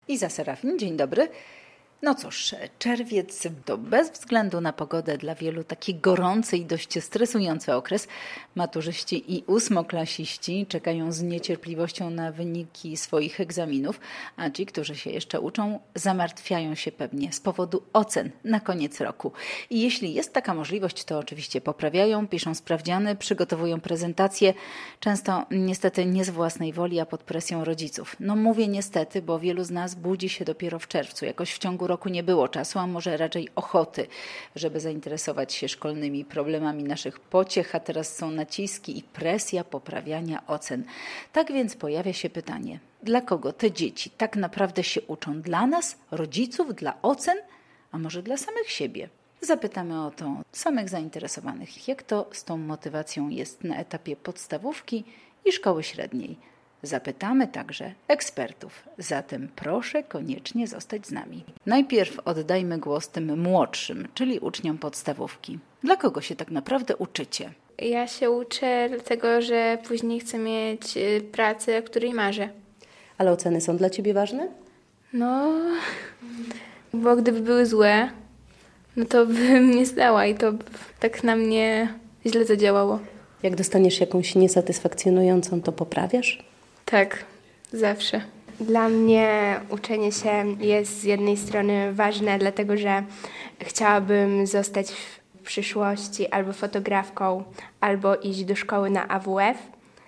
Iza Serafin, dzień dobry. No cóż, czerwiec to bez względu na pogodę dla wielu taki gorący i dość stresujący okres. Maturzyści i ósmoklasiści czekają z niecierpliwością na wyniki swoich egzaminów, a ci, którzy się jeszcze uczą, zamartwiają się pewnie z powodu ocen na koniec roku. I jeśli jest taka możliwość, to oczywiście poprawiają, piszą sprawdziany, przygotowują prezentacje, często niestety nie z własnej woli, a pod presją rodziców. No mówię niestety, bo wielu z nas budzi się dopiero w czerwcu, jakoś w ciągu roku nie było czasu, a może raczej ochoty, żeby zainteresować się szkolnymi problemami naszych pociech, a teraz są naciski i presja poprawiania ocen. Tak więc pojawia się pytanie, dla kogo te dzieci tak naprawdę się uczą? Dla nas, rodziców, dla ocen, a może dla samych siebie? Zapytamy o to samych zainteresowanych, jak to z tą motywacją jest na etapie podstawówki i szkoły średniej. Zapytamy także ekspertów, zatem proszę koniecznie zostać z nami. Najpierw oddajmy głos tym młodszym, czyli uczniom podstawówki. Dla kogo się tak naprawdę uczycie? Ja się uczę dlatego, że później chcę mieć pracę, o której marzę. Ale oceny są dla Ciebie ważne? No, bo gdyby były złe, no to bym nie zdała i to tak na mnie źle zadziałało. Jak dostaniesz jakąś niesatysfakcjonującą, to poprawiasz? Tak, zawsze. Dla mnie uczenie się jest z jednej strony ważne, dlatego że chciałabym zostać w przyszłości albo fotografką, albo iść do szkoły na AWF,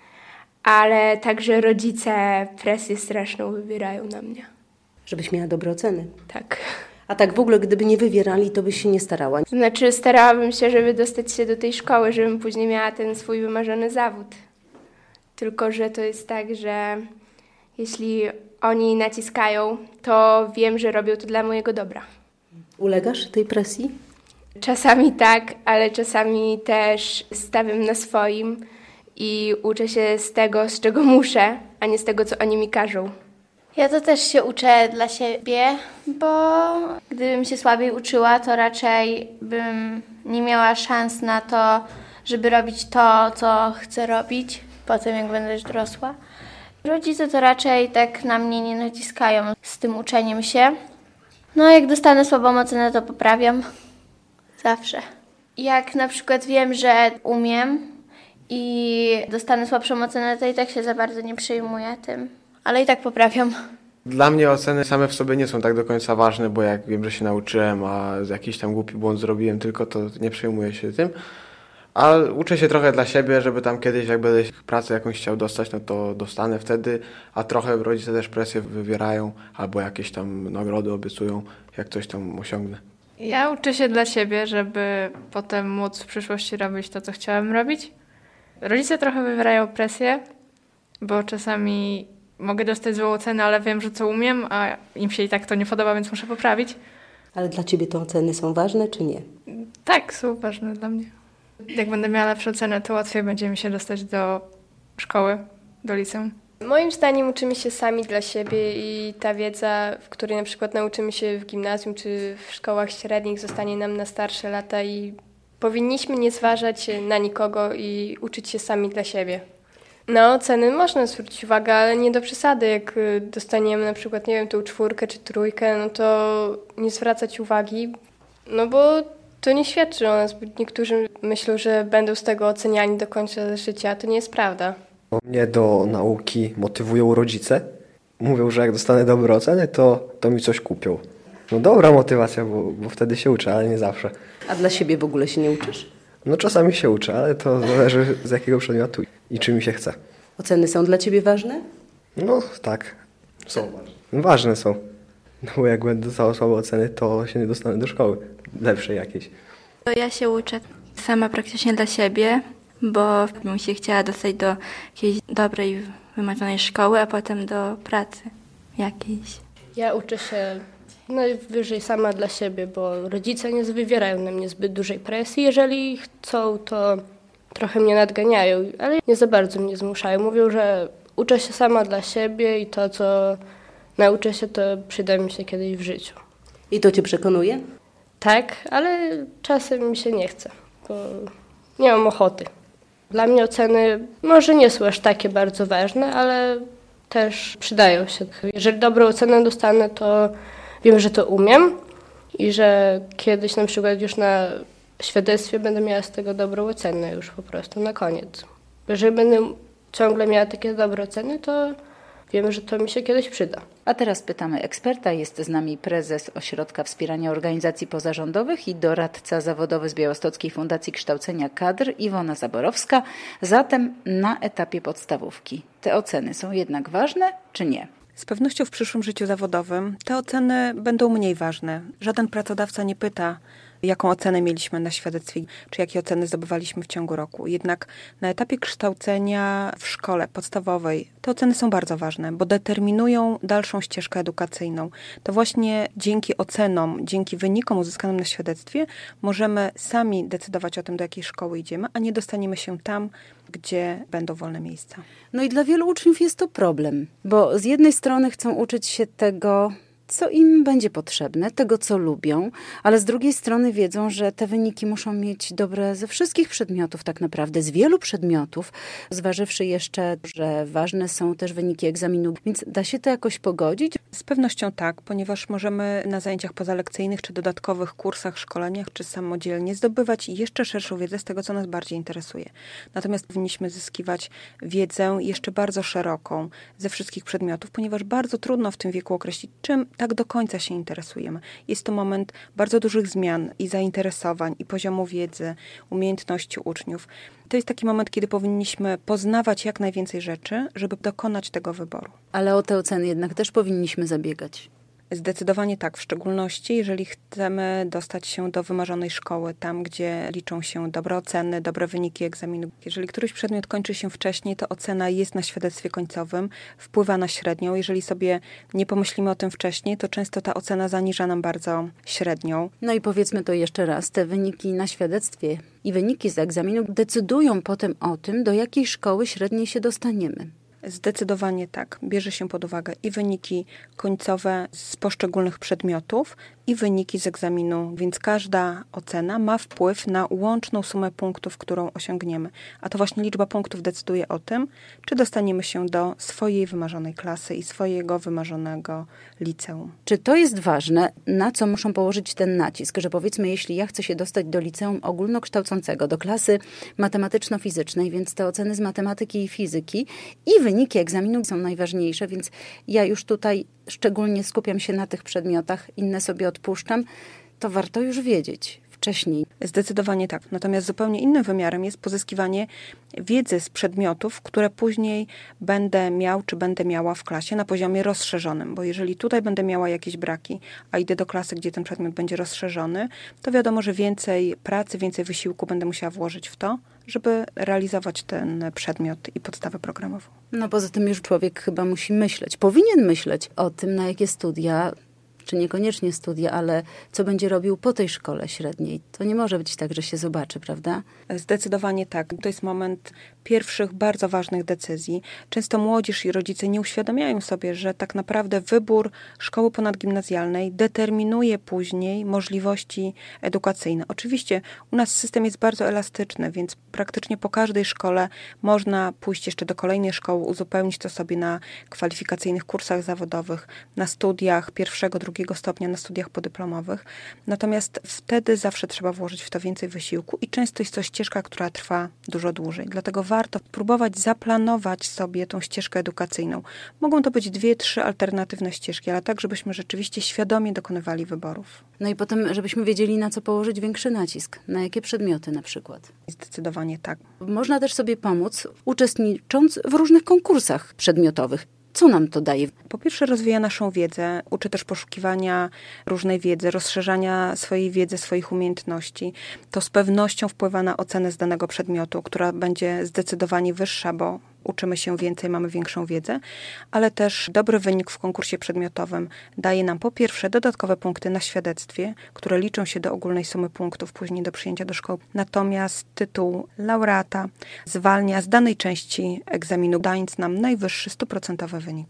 ale także rodzice presję straszną wywierają na mnie. Żebyś miała dobre oceny. Tak. A tak w ogóle, gdyby nie wywierali, to byś się nie starała? Znaczy starałabym się, żeby dostać się do tej szkoły, żebym później miała ten swój wymarzony zawód. Tylko że to jest tak, że jeśli oni naciskają, to wiem, że robią to dla mojego dobra. Ulegasz tej presji? Czasami tak, ale czasami też stawiam na swoim i uczę się z tego, z czego muszę, a nie z tego, co oni mi każą. Ja to też się uczę dla siebie, bo gdybym się słabiej uczyła, to raczej bym nie miała szans na to, żeby robić to, co chcę robić potem, jak będę już dorosła. Rodzice to raczej tak na mnie nie naciskają z tym uczeniem się. No jak dostanę słabą ocenę, to poprawiam. Zawsze. Jak na przykład wiem, że umiem i dostanę słabszą ocenę, to i tak się za bardzo nie przejmuję tym. Ale i tak poprawiam. Dla mnie oceny same w sobie nie są tak do końca ważne, bo jak wiem, że się nauczyłem, a jakiś tam głupi błąd zrobiłem tylko, to nie przejmuję się tym. A uczę się trochę dla siebie, żeby tam kiedyś, jak będę pracę jakąś chciał dostać, no to dostanę wtedy, a trochę rodzice też presję wywierają albo jakieś tam nagrody obiecują, jak coś tam osiągnę. Ja uczę się dla siebie, żeby potem móc w przyszłości robić to, co chciałem robić. Rodzice trochę wywierają presję, bo czasami mogę dostać złą ocenę, ale wiem, że co umiem, a im się i tak to nie podoba, więc muszę poprawić. Ale dla Ciebie te oceny są ważne, czy nie? Tak, są ważne dla mnie. Jak będę miała lepsze oceny, to łatwiej będzie mi się dostać do szkoły, do liceum. Moim zdaniem uczymy się sami dla siebie i ta wiedza, w której na przykład nauczymy się w gimnazjum czy w szkołach średnich, zostanie nam na starsze lata i powinniśmy nie zważać na nikogo i uczyć się sami dla siebie. Na oceny można zwrócić uwagę, ale nie do przesady. Jak dostaniemy na przykład, nie wiem, tą 4 czy 3, no to nie zwracać uwagi, no bo to nie świadczy o nas. Niektórzy myślą, że będą z tego oceniani do końca życia, a to nie jest prawda. Mnie do nauki motywują rodzice. Mówią, że jak dostanę dobre oceny, to mi coś kupią. No dobra motywacja, bo wtedy się uczę, ale nie zawsze. A dla siebie w ogóle się nie uczysz? No czasami się uczę, ale to zależy z jakiego przedmiotu i czy mi się chce. Oceny są dla Ciebie ważne? No tak, są ważne. Ważne są. No bo jak będę dostał słabe oceny, to się nie dostanę do szkoły lepszej jakiejś. Ja się uczę sama praktycznie dla siebie, bo bym się chciała dostać do jakiejś dobrej, wymarzonej szkoły, a potem do pracy jakiejś. Ja uczę się najwyżej sama dla siebie, bo rodzice nie wywierają na mnie zbyt dużej presji. Jeżeli chcą, to trochę mnie nadganiają, ale nie za bardzo mnie zmuszają. Mówią, że uczę się sama dla siebie i to, co nauczę się, to przyda mi się kiedyś w życiu. I to Cię przekonuje? Tak, ale czasem mi się nie chce, bo nie mam ochoty. Dla mnie oceny może nie są aż takie bardzo ważne, ale też przydają się. Jeżeli dobrą ocenę dostanę, to wiem, że to umiem i że kiedyś na przykład już na świadectwie będę miała z tego dobrą ocenę już po prostu na koniec. Jeżeli będę ciągle miała takie dobre oceny, to wiem, że to mi się kiedyś przyda. A teraz pytamy eksperta. Jest z nami prezes Ośrodka Wspierania Organizacji Pozarządowych i doradca zawodowy z Białostockiej Fundacji Kształcenia Kadr Iwona Zaborowska. Zatem na etapie podstawówki te oceny są jednak ważne, czy nie? Z pewnością w przyszłym życiu zawodowym te oceny będą mniej ważne. Żaden pracodawca nie pyta, jaką ocenę mieliśmy na świadectwie, czy jakie oceny zdobywaliśmy w ciągu roku. Jednak na etapie kształcenia w szkole podstawowej te oceny są bardzo ważne, bo determinują dalszą ścieżkę edukacyjną. To właśnie dzięki ocenom, dzięki wynikom uzyskanym na świadectwie możemy sami decydować o tym, do jakiej szkoły idziemy, a nie dostaniemy się tam, gdzie będą wolne miejsca. No i dla wielu uczniów jest to problem, bo z jednej strony chcą uczyć się tego, co im będzie potrzebne, tego, co lubią, ale z drugiej strony wiedzą, że te wyniki muszą mieć dobre ze wszystkich przedmiotów tak naprawdę, z wielu przedmiotów, zważywszy jeszcze, że ważne są też wyniki egzaminu. Więc da się to jakoś pogodzić? Z pewnością tak, ponieważ możemy na zajęciach pozalekcyjnych, czy dodatkowych kursach, szkoleniach, czy samodzielnie zdobywać jeszcze szerszą wiedzę z tego, co nas bardziej interesuje. Natomiast powinniśmy zyskiwać wiedzę jeszcze bardzo szeroką ze wszystkich przedmiotów, ponieważ bardzo trudno w tym wieku określić, czym tak do końca się interesujemy. Jest to moment bardzo dużych zmian i zainteresowań, i poziomu wiedzy, umiejętności uczniów. To jest taki moment, kiedy powinniśmy poznawać jak najwięcej rzeczy, żeby dokonać tego wyboru. Ale o te oceny jednak też powinniśmy zabiegać. Zdecydowanie tak, w szczególności jeżeli chcemy dostać się do wymarzonej szkoły, tam gdzie liczą się dobre oceny, dobre wyniki egzaminu. Jeżeli któryś przedmiot kończy się wcześniej, to ocena jest na świadectwie końcowym, wpływa na średnią. Jeżeli sobie nie pomyślimy o tym wcześniej, to często ta ocena zaniża nam bardzo średnią. No i powiedzmy to jeszcze raz, te wyniki na świadectwie i wyniki z egzaminu decydują potem o tym, do jakiej szkoły średniej się dostaniemy. Zdecydowanie tak. Bierze się pod uwagę i wyniki końcowe z poszczególnych przedmiotów, i wyniki z egzaminu, więc każda ocena ma wpływ na łączną sumę punktów, którą osiągniemy. A to właśnie liczba punktów decyduje o tym, czy dostaniemy się do swojej wymarzonej klasy i swojego wymarzonego liceum. Czy to jest ważne, na co muszą położyć ten nacisk, że powiedzmy, jeśli ja chcę się dostać do liceum ogólnokształcącego, do klasy matematyczno-fizycznej, więc te oceny z matematyki i fizyki i wyniki egzaminu są najważniejsze, więc ja już tutaj szczególnie skupiam się na tych przedmiotach, inne sobie odpuszczam, to warto już wiedzieć wcześniej. Zdecydowanie tak. Natomiast zupełnie innym wymiarem jest pozyskiwanie wiedzy z przedmiotów, które później będę miał, czy będę miała w klasie na poziomie rozszerzonym. Bo jeżeli tutaj będę miała jakieś braki, a idę do klasy, gdzie ten przedmiot będzie rozszerzony, to wiadomo, że więcej pracy, więcej wysiłku będę musiała włożyć w to, żeby realizować ten przedmiot i podstawę programową. No poza tym już człowiek chyba musi myśleć, powinien myśleć o tym, na jakie studia, czy niekoniecznie studia, ale co będzie robił po tej szkole średniej. To nie może być tak, że się zobaczy, prawda? Zdecydowanie tak. To jest moment pierwszych, bardzo ważnych decyzji. Często młodzież i rodzice nie uświadamiają sobie, że tak naprawdę wybór szkoły ponadgimnazjalnej determinuje później możliwości edukacyjne. Oczywiście u nas system jest bardzo elastyczny, więc praktycznie po każdej szkole można pójść jeszcze do kolejnej szkoły, uzupełnić to sobie na kwalifikacyjnych kursach zawodowych, na studiach pierwszego, drugiego stopnia, na studiach podyplomowych. Natomiast wtedy zawsze trzeba włożyć w to więcej wysiłku i często jest to ścieżka, która trwa dużo dłużej. Dlatego warto próbować zaplanować sobie tą ścieżkę edukacyjną. Mogą to być 2-3 alternatywne ścieżki, ale tak, żebyśmy rzeczywiście świadomie dokonywali wyborów. No i potem, żebyśmy wiedzieli, na co położyć większy nacisk. Na jakie przedmioty na przykład. Zdecydowanie tak. Można też sobie pomóc, uczestnicząc w różnych konkursach przedmiotowych. Co nam to daje? Po pierwsze rozwija naszą wiedzę, uczy też poszukiwania różnej wiedzy, rozszerzania swojej wiedzy, swoich umiejętności. To z pewnością wpływa na ocenę z danego przedmiotu, która będzie zdecydowanie wyższa, bo uczymy się więcej, mamy większą wiedzę, ale też dobry wynik w konkursie przedmiotowym daje nam po pierwsze dodatkowe punkty na świadectwie, które liczą się do ogólnej sumy punktów później do przyjęcia do szkoły. Natomiast tytuł laureata zwalnia z danej części egzaminu, dając nam najwyższy 100% wynik.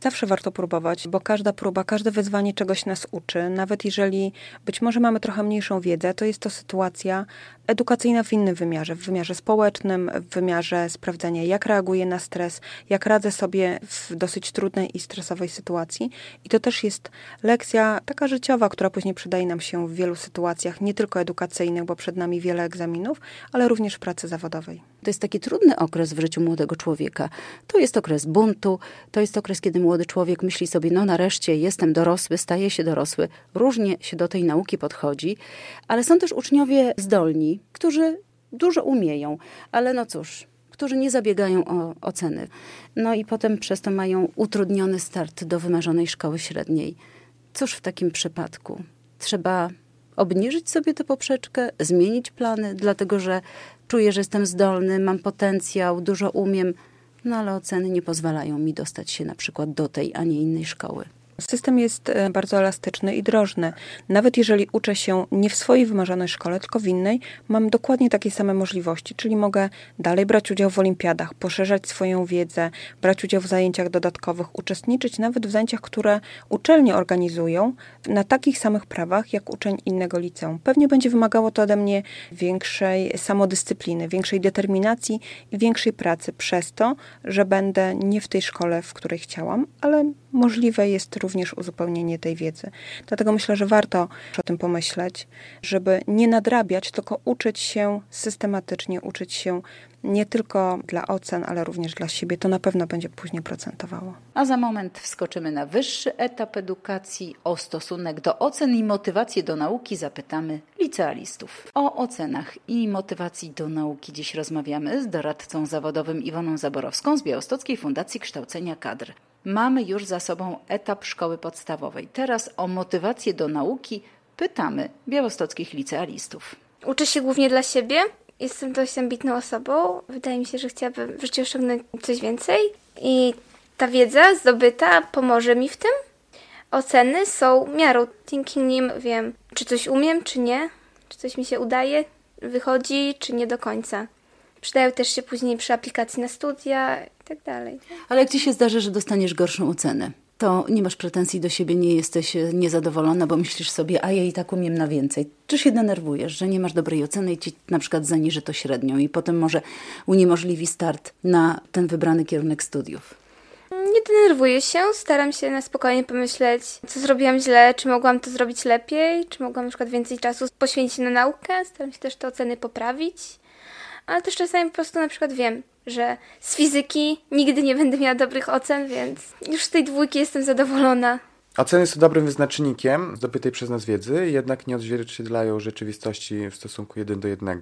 Zawsze warto próbować, bo każda próba, każde wyzwanie czegoś nas uczy. Nawet jeżeli być może mamy trochę mniejszą wiedzę, to jest to sytuacja edukacyjna w innym wymiarze. W wymiarze społecznym, w wymiarze sprawdzania, jak reaguję na stres, jak radzę sobie w dosyć trudnej i stresowej sytuacji. I to też jest lekcja taka życiowa, która później przydaje nam się w wielu sytuacjach, nie tylko edukacyjnych, bo przed nami wiele egzaminów, ale również w pracy zawodowej. To jest taki trudny okres w życiu młodego człowieka. To jest okres buntu, to jest okres, kiedy młody człowiek myśli sobie, no nareszcie jestem dorosły, staję się dorosły. Różnie się do tej nauki podchodzi, ale są też uczniowie zdolni, którzy dużo umieją, ale no cóż, którzy nie zabiegają o oceny. No i potem przez to mają utrudniony start do wymarzonej szkoły średniej. Cóż w takim przypadku? Trzeba obniżyć sobie tę poprzeczkę, zmienić plany, dlatego że czuję, że jestem zdolny, mam potencjał, dużo umiem, no ale oceny nie pozwalają mi dostać się na przykład do tej, a nie innej szkoły. System jest bardzo elastyczny i drożny. Nawet jeżeli uczę się nie w swojej wymarzonej szkole, tylko w innej, mam dokładnie takie same możliwości, czyli mogę dalej brać udział w olimpiadach, poszerzać swoją wiedzę, brać udział w zajęciach dodatkowych, uczestniczyć nawet w zajęciach, które uczelnie organizują na takich samych prawach jak uczeń innego liceum. Pewnie będzie wymagało to ode mnie większej samodyscypliny, większej determinacji i większej pracy przez to, że będę nie w tej szkole, w której chciałam, ale możliwe jest również uzupełnienie tej wiedzy. Dlatego myślę, że warto o tym pomyśleć, żeby nie nadrabiać, tylko uczyć się systematycznie, uczyć się nie tylko dla ocen, ale również dla siebie. To na pewno będzie później procentowało. A za moment wskoczymy na wyższy etap edukacji. O stosunek do ocen i motywację do nauki zapytamy licealistów. O ocenach i motywacji do nauki dziś rozmawiamy z doradcą zawodowym Iwoną Zaborowską z Białostockiej Fundacji Kształcenia Kadr. Mamy już za sobą etap szkoły podstawowej. Teraz o motywację do nauki pytamy białostockich licealistów. Uczę się głównie dla siebie. Jestem dość ambitną osobą. Wydaje mi się, że chciałabym w życiu osiągnąć coś więcej. I ta wiedza zdobyta pomoże mi w tym. Oceny są miarą. Dzięki nim wiem, czy coś umiem, czy nie. Czy coś mi się udaje, wychodzi, czy nie do końca. Przydają też się później przy aplikacji na studia i tak dalej. Ale jak ci się zdarzy, że dostaniesz gorszą ocenę, to nie masz pretensji do siebie, nie jesteś niezadowolona, bo myślisz sobie, a ja i tak umiem na więcej. Czy się denerwujesz, że nie masz dobrej oceny i ci na przykład zaniży to średnią i potem może uniemożliwi start na ten wybrany kierunek studiów? Nie denerwuję się, staram się na spokojnie pomyśleć, co zrobiłam źle, czy mogłam to zrobić lepiej, czy mogłam na przykład więcej czasu poświęcić na naukę. Staram się też te oceny poprawić. Ale też czasami po prostu na przykład wiem, że z fizyki nigdy nie będę miała dobrych ocen, więc już z tej 2 jestem zadowolona. Oceny są dobrym wyznacznikiem zdobytej przez nas wiedzy, jednak nie odzwierciedlają rzeczywistości w stosunku 1 do 1.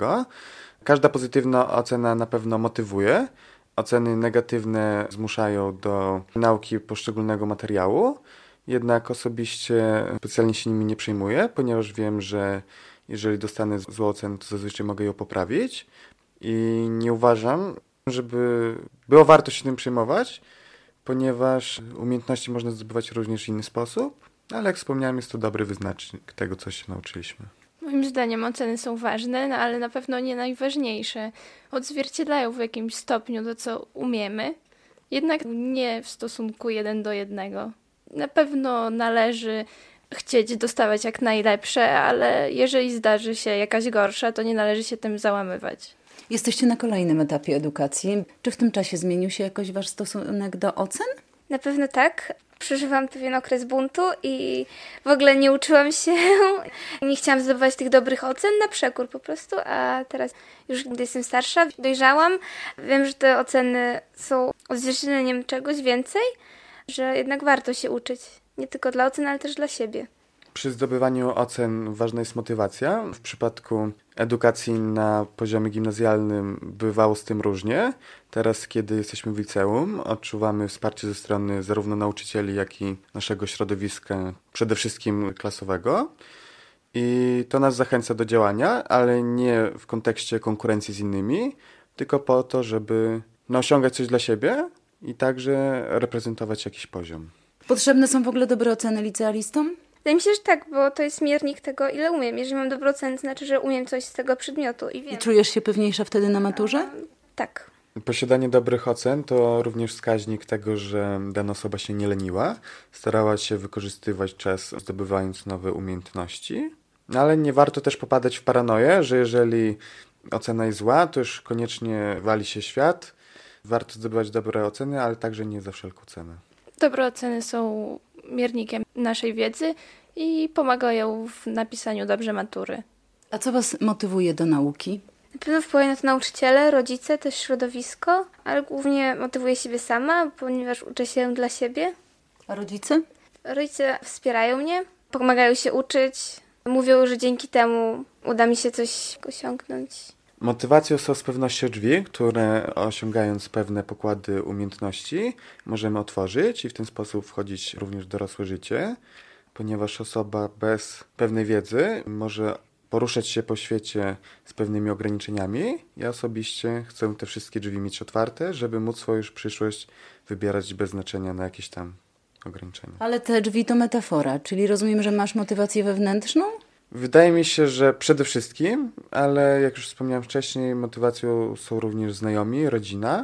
Każda pozytywna ocena na pewno motywuje. Oceny negatywne zmuszają do nauki poszczególnego materiału, jednak osobiście specjalnie się nimi nie przejmuję, ponieważ wiem, że jeżeli dostanę złą ocenę, to zazwyczaj mogę ją poprawić. I nie uważam, żeby było warto się tym przejmować, ponieważ umiejętności można zdobywać również w inny sposób, ale jak wspomniałem, jest to dobry wyznacznik tego, co się nauczyliśmy. Moim zdaniem oceny są ważne, no ale na pewno nie najważniejsze. Odzwierciedlają w jakimś stopniu to, co umiemy, jednak nie w stosunku 1 do 1. Na pewno należy chcieć dostawać jak najlepsze, ale jeżeli zdarzy się jakaś gorsza, to nie należy się tym załamywać. Jesteście na kolejnym etapie edukacji. Czy w tym czasie zmienił się jakoś wasz stosunek do ocen? Na pewno tak. Przeżywam pewien okres buntu i w ogóle nie uczyłam się. Nie chciałam zdobywać tych dobrych ocen na przekór po prostu, a teraz już gdy jestem starsza, dojrzałam. Wiem, że te oceny są odzwierciedleniem czegoś więcej, że jednak warto się uczyć. Nie tylko dla ocen, ale też dla siebie. Przy zdobywaniu ocen ważna jest motywacja. W przypadku edukacji na poziomie gimnazjalnym bywało z tym różnie. Teraz, kiedy jesteśmy w liceum, odczuwamy wsparcie ze strony zarówno nauczycieli, jak i naszego środowiska, przede wszystkim klasowego. I to nas zachęca do działania, ale nie w kontekście konkurencji z innymi, tylko po to, żeby osiągać coś dla siebie i także reprezentować jakiś poziom. Potrzebne są w ogóle dobre oceny licealistom? Wydaje mi się, że tak, bo to jest miernik tego, ile umiem. Jeżeli mam dobrą ocenę, to znaczy, że umiem coś z tego przedmiotu i wiem. I czujesz się pewniejsza wtedy na maturze? Tak. Posiadanie dobrych ocen to również wskaźnik tego, że dana osoba się nie leniła, starała się wykorzystywać czas, zdobywając nowe umiejętności. Ale nie warto też popadać w paranoję, że jeżeli ocena jest zła, to już koniecznie wali się świat. Warto zdobywać dobre oceny, ale także nie za wszelką cenę. Dobre oceny są miernikiem naszej wiedzy i pomagają w napisaniu dobrze matury. A co Was motywuje do nauki? Na pewno wpływają na to nauczyciele, rodzice, też środowisko, ale głównie motywuję siebie sama, ponieważ uczę się dla siebie. A rodzice? Rodzice wspierają mnie, pomagają się uczyć, mówią, że dzięki temu uda mi się coś osiągnąć. Motywacją są z pewnością drzwi, które osiągając pewne pokłady umiejętności możemy otworzyć i w ten sposób wchodzić również w dorosłe życie, ponieważ osoba bez pewnej wiedzy może poruszać się po świecie z pewnymi ograniczeniami. Ja osobiście chcę te wszystkie drzwi mieć otwarte, żeby móc swoją już przyszłość wybierać bez znaczenia na jakieś tam ograniczenia. Ale te drzwi to metafora, czyli rozumiem, że masz motywację wewnętrzną? Wydaje mi się, że przede wszystkim, ale jak już wspomniałem wcześniej, motywacją są również znajomi, rodzina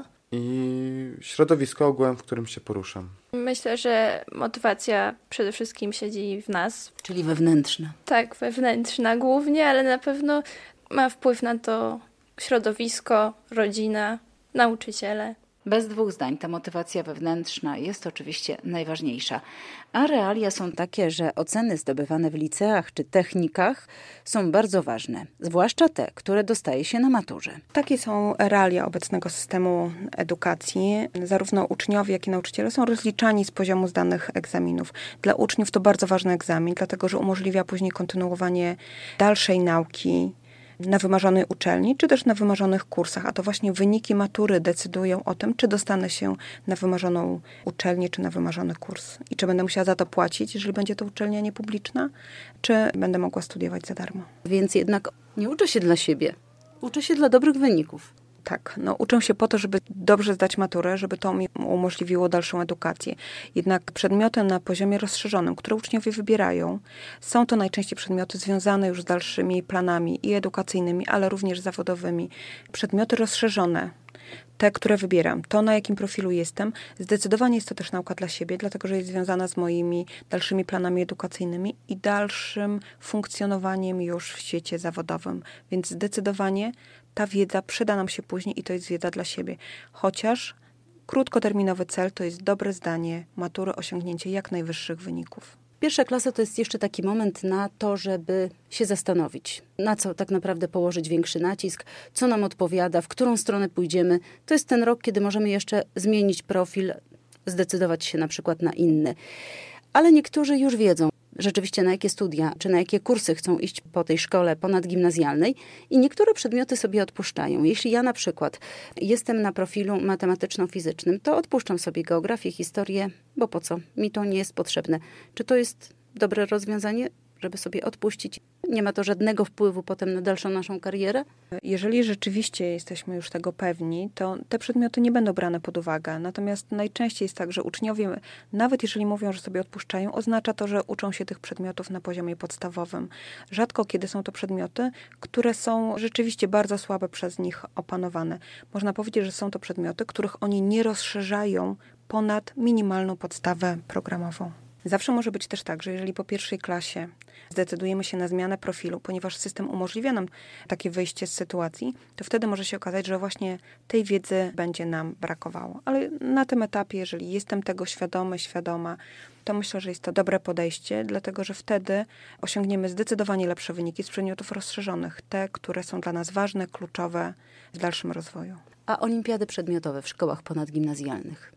i środowisko ogółem, w którym się poruszam. Myślę, że motywacja przede wszystkim siedzi w nas. Czyli wewnętrzna. Tak, wewnętrzna głównie, ale na pewno ma wpływ na to środowisko, rodzina, nauczyciele. Bez dwóch zdań ta motywacja wewnętrzna jest oczywiście najważniejsza. A realia są takie, że oceny zdobywane w liceach czy technikach są bardzo ważne, zwłaszcza te, które dostaje się na maturze. Takie są realia obecnego systemu edukacji. Zarówno uczniowie, jak i nauczyciele są rozliczani z poziomu zdanych egzaminów. Dla uczniów to bardzo ważny egzamin, dlatego że umożliwia później kontynuowanie dalszej nauki na wymarzonej uczelni, czy też na wymarzonych kursach, a to właśnie wyniki matury decydują o tym, czy dostanę się na wymarzoną uczelnię, czy na wymarzony kurs. I czy będę musiała za to płacić, jeżeli będzie to uczelnia niepubliczna, czy będę mogła studiować za darmo. Więc jednak nie uczę się dla siebie, uczę się dla dobrych wyników. Tak, uczę się po to, żeby dobrze zdać maturę, żeby to mi umożliwiło dalszą edukację. Jednak przedmioty na poziomie rozszerzonym, które uczniowie wybierają, są to najczęściej przedmioty związane już z dalszymi planami i edukacyjnymi, ale również zawodowymi. Przedmioty rozszerzone, te, które wybieram, to na jakim profilu jestem, zdecydowanie jest to też nauka dla siebie, dlatego że jest związana z moimi dalszymi planami edukacyjnymi i dalszym funkcjonowaniem już w świecie zawodowym. Więc zdecydowanie ta wiedza przyda nam się później i to jest wiedza dla siebie. Chociaż krótkoterminowy cel to jest dobre zdanie matury, osiągnięcie jak najwyższych wyników. Pierwsza klasa to jest jeszcze taki moment na to, żeby się zastanowić, na co tak naprawdę położyć większy nacisk, co nam odpowiada, w którą stronę pójdziemy. To jest ten rok, kiedy możemy jeszcze zmienić profil, zdecydować się na przykład na inny. Ale niektórzy już wiedzą rzeczywiście, na jakie studia czy na jakie kursy chcą iść po tej szkole ponadgimnazjalnej i niektóre przedmioty sobie odpuszczają. Jeśli ja na przykład jestem na profilu matematyczno-fizycznym, to odpuszczam sobie geografię, historię, bo po co? Mi to nie jest potrzebne. Czy to jest dobre rozwiązanie, żeby sobie odpuścić? Nie ma to żadnego wpływu potem na dalszą naszą karierę? Jeżeli rzeczywiście jesteśmy już tego pewni, to te przedmioty nie będą brane pod uwagę. Natomiast najczęściej jest tak, że uczniowie, nawet jeżeli mówią, że sobie odpuszczają, oznacza to, że uczą się tych przedmiotów na poziomie podstawowym. Rzadko kiedy są to przedmioty, które są rzeczywiście bardzo słabe przez nich opanowane. Można powiedzieć, że są to przedmioty, których oni nie rozszerzają ponad minimalną podstawę programową. Zawsze może być też tak, że jeżeli po pierwszej klasie zdecydujemy się na zmianę profilu, ponieważ system umożliwia nam takie wyjście z sytuacji, to wtedy może się okazać, że właśnie tej wiedzy będzie nam brakowało. Ale na tym etapie, jeżeli jestem tego świadoma, to myślę, że jest to dobre podejście, dlatego że wtedy osiągniemy zdecydowanie lepsze wyniki z przedmiotów rozszerzonych, te, które są dla nas ważne, kluczowe w dalszym rozwoju. A olimpiady przedmiotowe w szkołach ponadgimnazjalnych?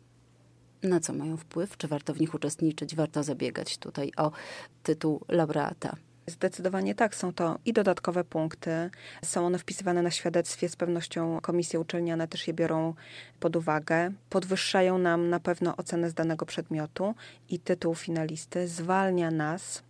Na co mają wpływ? Czy warto w nich uczestniczyć? Warto zabiegać tutaj o tytuł laureata? Zdecydowanie tak. Są to i dodatkowe punkty. Są one wpisywane na świadectwie. Z pewnością komisje uczelniane też je biorą pod uwagę. Podwyższają nam na pewno ocenę z danego przedmiotu i tytuł finalisty zwalnia nas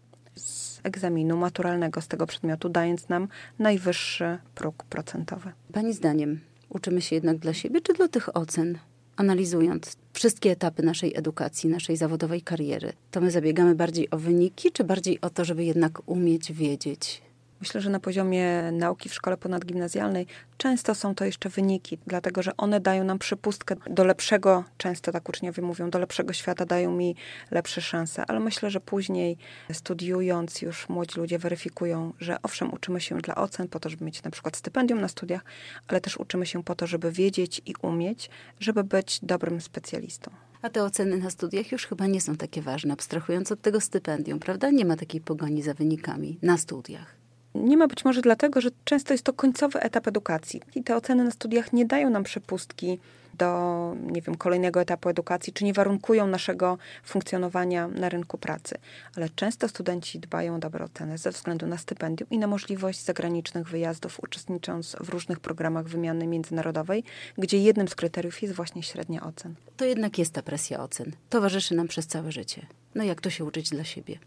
z egzaminu maturalnego z tego przedmiotu, dając nam najwyższy próg procentowy. Pani zdaniem uczymy się jednak dla siebie czy dla tych ocen? Analizując wszystkie etapy naszej edukacji, naszej zawodowej kariery, to my zabiegamy bardziej o wyniki, czy bardziej o to, żeby jednak umieć wiedzieć, Myślę, że na poziomie nauki w szkole ponadgimnazjalnej często są to jeszcze wyniki, dlatego że one dają nam przypustkę do lepszego, często tak uczniowie mówią, do lepszego świata, dają mi lepsze szanse, ale myślę, że później studiując już młodzi ludzie weryfikują, że owszem, uczymy się dla ocen po to, żeby mieć na przykład stypendium na studiach, ale też uczymy się po to, żeby wiedzieć i umieć, żeby być dobrym specjalistą. A te oceny na studiach już chyba nie są takie ważne, abstrahując od tego stypendium, prawda? Nie ma takiej pogoni za wynikami na studiach. Nie ma być może dlatego, że często jest to końcowy etap edukacji i te oceny na studiach nie dają nam przepustki do, kolejnego etapu edukacji, czy nie warunkują naszego funkcjonowania na rynku pracy. Ale często studenci dbają o dobre oceny ze względu na stypendium i na możliwość zagranicznych wyjazdów, uczestnicząc w różnych programach wymiany międzynarodowej, gdzie jednym z kryteriów jest właśnie średnia ocen. To jednak jest ta presja ocen. Towarzyszy nam przez całe życie. No jak to się uczyć dla siebie?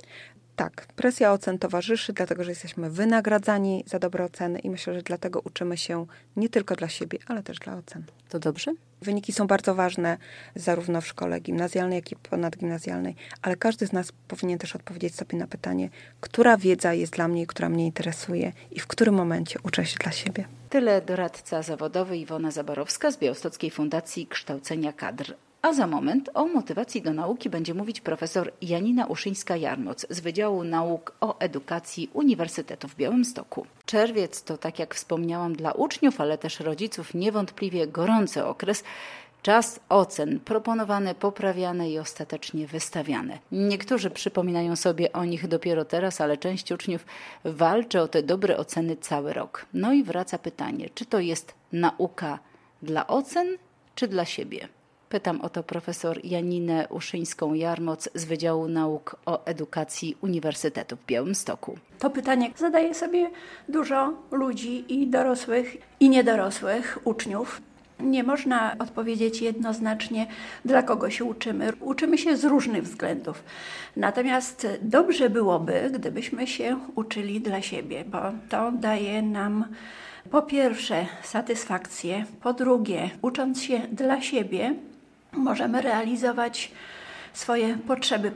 Tak, presja ocen towarzyszy, dlatego że jesteśmy wynagradzani za dobre oceny i myślę, że dlatego uczymy się nie tylko dla siebie, ale też dla ocen. To dobrze? Wyniki są bardzo ważne zarówno w szkole gimnazjalnej, jak i ponadgimnazjalnej, ale każdy z nas powinien też odpowiedzieć sobie na pytanie, która wiedza jest dla mnie, która mnie interesuje i w którym momencie uczę się dla siebie. Tyle doradca zawodowy Iwona Zaborowska z Białostockiej Fundacji Kształcenia Kadr. A za moment o motywacji do nauki będzie mówić profesor Janina Uszyńska-Jarmoc z Wydziału Nauk o Edukacji Uniwersytetu w Białymstoku. Czerwiec to, tak jak wspomniałam, dla uczniów, ale też rodziców niewątpliwie gorący okres. Czas ocen, proponowane, poprawiane i ostatecznie wystawiane. Niektórzy przypominają sobie o nich dopiero teraz, ale część uczniów walczy o te dobre oceny cały rok. No i wraca pytanie, czy to jest nauka dla ocen, czy dla siebie? Pytam o to profesor Janinę Uszyńską-Jarmoc z Wydziału Nauk o Edukacji Uniwersytetu w Białymstoku. To pytanie zadaje sobie dużo ludzi i dorosłych, i niedorosłych uczniów. Nie można odpowiedzieć jednoznacznie, dla kogo się uczymy. Uczymy się z różnych względów. Natomiast dobrze byłoby, gdybyśmy się uczyli dla siebie, bo to daje nam po pierwsze satysfakcję, po drugie ucząc się dla siebie możemy realizować swoje potrzeby.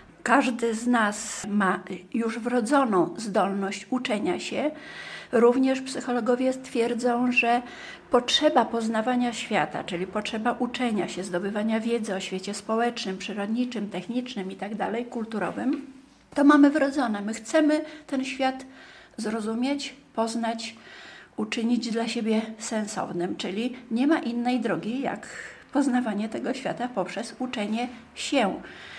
Każdy z nas ma już wrodzoną zdolność uczenia się. Również psychologowie twierdzą, że potrzeba poznawania świata, czyli potrzeba uczenia się, zdobywania wiedzy o świecie społecznym, przyrodniczym, technicznym itd., kulturowym, to mamy wrodzone. My chcemy ten świat zrozumieć, poznać, uczynić dla siebie sensownym, czyli nie ma innej drogi jak poznawanie tego świata poprzez uczenie się.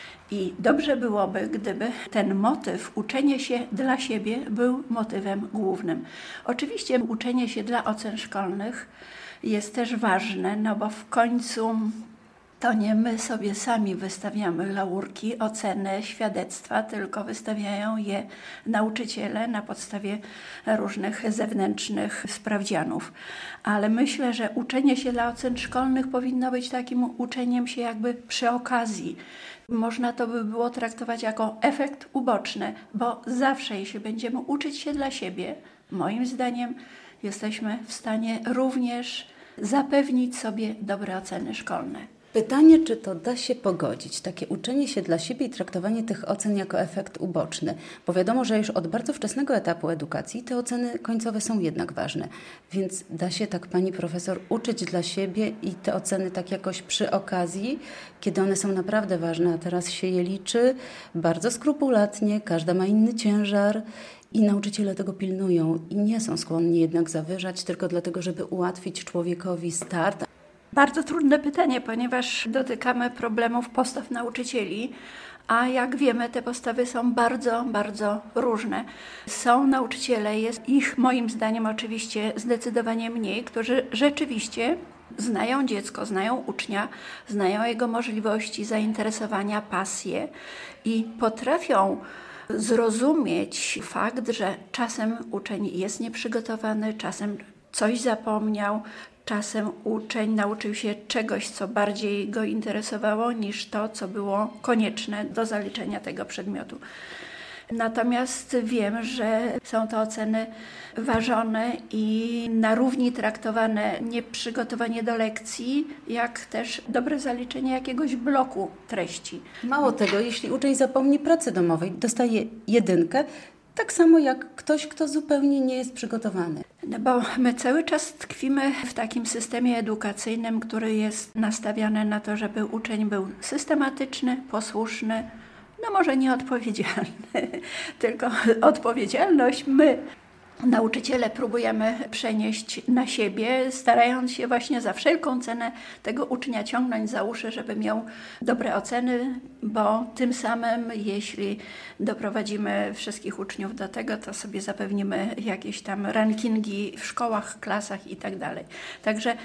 I dobrze byłoby, gdyby ten motyw uczenie się dla siebie był motywem głównym. Oczywiście uczenie się dla ocen szkolnych jest też ważne, no bo w końcu to nie my sobie sami wystawiamy laurki, oceny, świadectwa, tylko wystawiają je nauczyciele na podstawie różnych zewnętrznych sprawdzianów. Ale myślę, że uczenie się dla ocen szkolnych powinno być takim uczeniem się jakby przy okazji. Można to by było traktować jako efekt uboczny, bo zawsze jeśli będziemy uczyć się dla siebie, moim zdaniem jesteśmy w stanie również zapewnić sobie dobre oceny szkolne. Pytanie, czy to da się pogodzić, takie uczenie się dla siebie i traktowanie tych ocen jako efekt uboczny, bo wiadomo, że już od bardzo wczesnego etapu edukacji te oceny końcowe są jednak ważne, więc da się tak pani profesor uczyć dla siebie i te oceny tak jakoś przy okazji, kiedy one są naprawdę ważne, a teraz się je liczy bardzo skrupulatnie, każda ma inny ciężar i nauczyciele tego pilnują i nie są skłonni jednak zawyżać tylko dlatego, żeby ułatwić człowiekowi start. Bardzo trudne pytanie, ponieważ dotykamy problemów postaw nauczycieli, a jak wiemy, te postawy są bardzo, bardzo różne. Są nauczyciele, jest ich moim zdaniem oczywiście zdecydowanie mniej, którzy rzeczywiście znają dziecko, znają ucznia, znają jego możliwości, zainteresowania, pasje i potrafią zrozumieć fakt, że czasem uczeń jest nieprzygotowany, czasem coś zapomniał, czasem uczeń nauczył się czegoś, co bardziej go interesowało niż to, co było konieczne do zaliczenia tego przedmiotu. Natomiast wiem, że są to oceny ważone i na równi traktowane nie przygotowanie do lekcji, jak też dobre zaliczenie jakiegoś bloku treści. Mało tego, jeśli uczeń zapomni pracy domowej, dostaje 1, Tak samo jak ktoś, kto zupełnie nie jest przygotowany. No bo my cały czas tkwimy w takim systemie edukacyjnym, który jest nastawiony na to, żeby uczeń był systematyczny, posłuszny, no może nieodpowiedzialny, tylko odpowiedzialność my, nauczyciele, próbujemy przenieść na siebie, starając się właśnie za wszelką cenę tego ucznia ciągnąć za uszy, żeby miał dobre oceny, bo tym samym, jeśli doprowadzimy wszystkich uczniów do tego, to sobie zapewnimy jakieś tam rankingi w szkołach, klasach i tak dalej. Także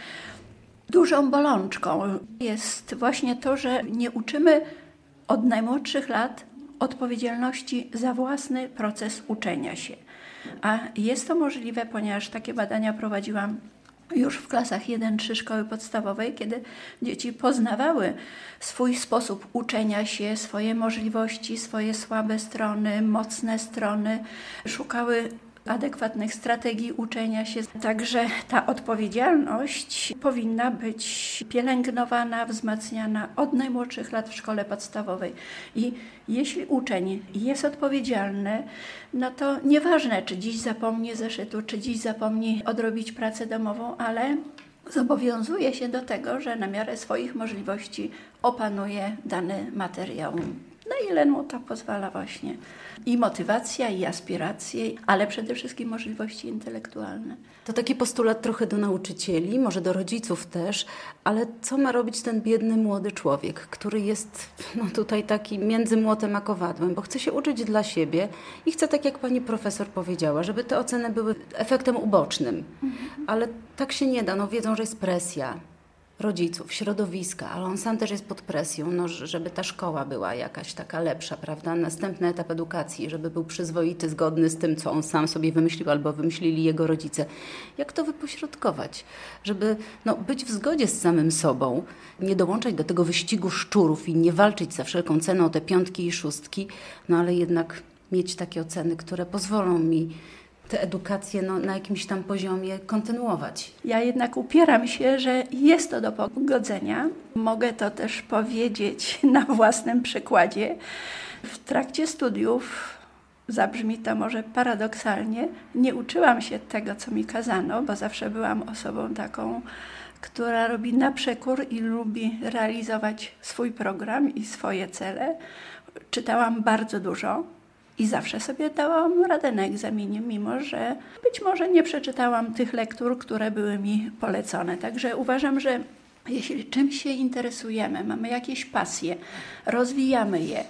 dużą bolączką jest właśnie to, że nie uczymy od najmłodszych lat odpowiedzialności za własny proces uczenia się. A jest to możliwe, ponieważ takie badania prowadziłam już w klasach 1-3 szkoły podstawowej, kiedy dzieci poznawały swój sposób uczenia się, swoje możliwości, swoje słabe strony, mocne strony, szukały adekwatnych strategii uczenia się. Także ta odpowiedzialność powinna być pielęgnowana, wzmacniana od najmłodszych lat w szkole podstawowej. I jeśli uczeń jest odpowiedzialny, no to nieważne, czy dziś zapomni zeszytu, czy dziś zapomni odrobić pracę domową, ale zobowiązuje się do tego, że na miarę swoich możliwości opanuje dany materiał. Na ile mu to pozwala właśnie i motywacja, i aspiracje, ale przede wszystkim możliwości intelektualne. To taki postulat trochę do nauczycieli, może do rodziców też, ale co ma robić ten biedny młody człowiek, który jest tutaj taki między młotem a kowadłem, bo chce się uczyć dla siebie i chce, tak jak pani profesor powiedziała, żeby te oceny były efektem ubocznym, ale tak się nie da, wiedzą, że jest presja rodziców, środowiska, ale on sam też jest pod presją, żeby ta szkoła była jakaś taka lepsza, prawda? Następny etap edukacji, żeby był przyzwoity, zgodny z tym, co on sam sobie wymyślił albo wymyślili jego rodzice. Jak to wypośrodkować? Żeby być w zgodzie z samym sobą, nie dołączać do tego wyścigu szczurów i nie walczyć za wszelką cenę o te 5 i 6, ale jednak mieć takie oceny, które pozwolą mi tę edukację na jakimś tam poziomie kontynuować. Ja jednak upieram się, że jest to do pogodzenia. Mogę to też powiedzieć na własnym przykładzie. W trakcie studiów, zabrzmi to może paradoksalnie, nie uczyłam się tego, co mi kazano, bo zawsze byłam osobą taką, która robi na przekór i lubi realizować swój program i swoje cele. Czytałam bardzo dużo. I zawsze sobie dałam radę na egzaminie, mimo że być może nie przeczytałam tych lektur, które były mi polecone. Także uważam, że jeśli czymś się interesujemy, mamy jakieś pasje, rozwijamy je,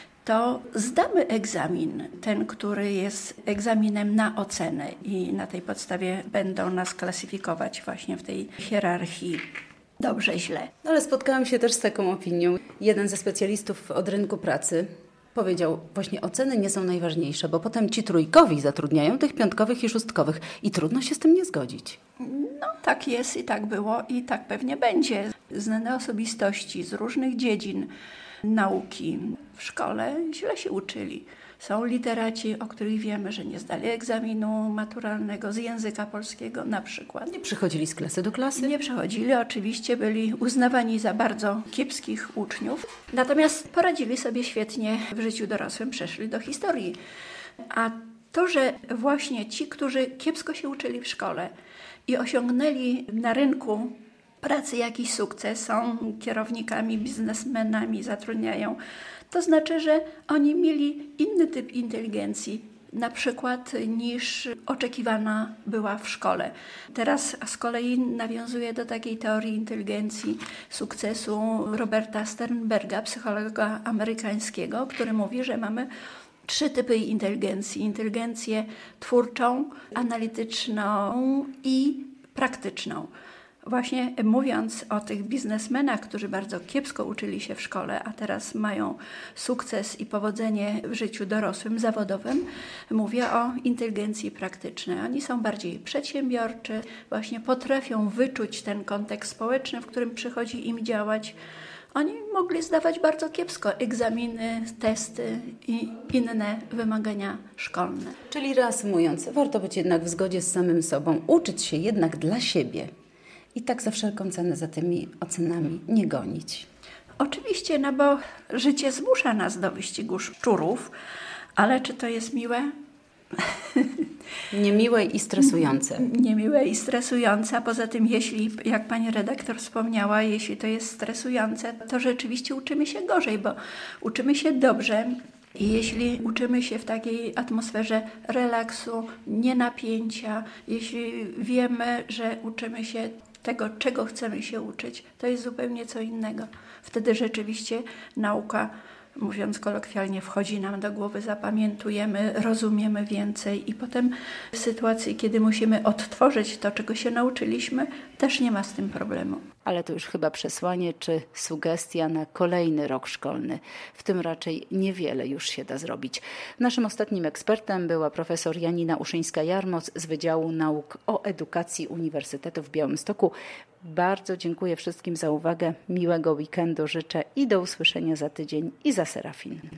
to zdamy egzamin, ten, który jest egzaminem na ocenę i na tej podstawie będą nas klasyfikować właśnie w tej hierarchii dobrze, źle. Ale spotkałam się też z taką opinią. Jeden ze specjalistów od rynku pracy powiedział, właśnie oceny nie są najważniejsze, bo potem ci trójkowi zatrudniają tych 5 i 6 i trudno się z tym nie zgodzić. Tak jest i tak było i tak pewnie będzie. Znane osobistości z różnych dziedzin nauki w szkole źle się uczyli. Są literaci, o których wiemy, że nie zdali egzaminu maturalnego z języka polskiego na przykład. Nie przychodzili z klasy do klasy? Nie przychodzili, oczywiście byli uznawani za bardzo kiepskich uczniów. Natomiast poradzili sobie świetnie w życiu dorosłym, przeszli do historii. A to, że właśnie ci, którzy kiepsko się uczyli w szkole i osiągnęli na rynku pracy jakiś sukces, są kierownikami, biznesmenami, zatrudniają, to znaczy, że oni mieli inny typ inteligencji, na przykład niż oczekiwana była w szkole. Teraz z kolei nawiązuję do takiej teorii inteligencji sukcesu Roberta Sternberga, psychologa amerykańskiego, który mówi, że mamy 3 typy inteligencji. Inteligencję twórczą, analityczną i praktyczną. Właśnie mówiąc o tych biznesmenach, którzy bardzo kiepsko uczyli się w szkole, a teraz mają sukces i powodzenie w życiu dorosłym, zawodowym, mówię o inteligencji praktycznej. Oni są bardziej przedsiębiorczy, właśnie potrafią wyczuć ten kontekst społeczny, w którym przychodzi im działać. Oni mogli zdawać bardzo kiepsko egzaminy, testy i inne wymagania szkolne. Czyli reasumując, warto być jednak w zgodzie z samym sobą, uczyć się jednak dla siebie. I tak za wszelką cenę za tymi ocenami nie gonić. Oczywiście, bo życie zmusza nas do wyścigu szczurów, ale czy to jest miłe? Niemiłe i stresujące. Niemiłe i stresujące, a poza tym jeśli, jak pani redaktor wspomniała, jeśli to jest stresujące, to rzeczywiście uczymy się gorzej, bo uczymy się dobrze. I jeśli uczymy się w takiej atmosferze relaksu, nienapięcia, jeśli wiemy, że uczymy się tego, czego chcemy się uczyć, to jest zupełnie co innego. Wtedy rzeczywiście nauka, mówiąc kolokwialnie, wchodzi nam do głowy, zapamiętujemy, rozumiemy więcej i potem w sytuacji, kiedy musimy odtworzyć to, czego się nauczyliśmy, też nie ma z tym problemu. Ale to już chyba przesłanie czy sugestia na kolejny rok szkolny. W tym raczej niewiele już się da zrobić. Naszym ostatnim ekspertem była profesor Janina Uszyńska-Jarmoc z Wydziału Nauk o Edukacji Uniwersytetu w Białymstoku. Bardzo dziękuję wszystkim za uwagę. Miłego weekendu życzę i do usłyszenia za tydzień i za Serafin.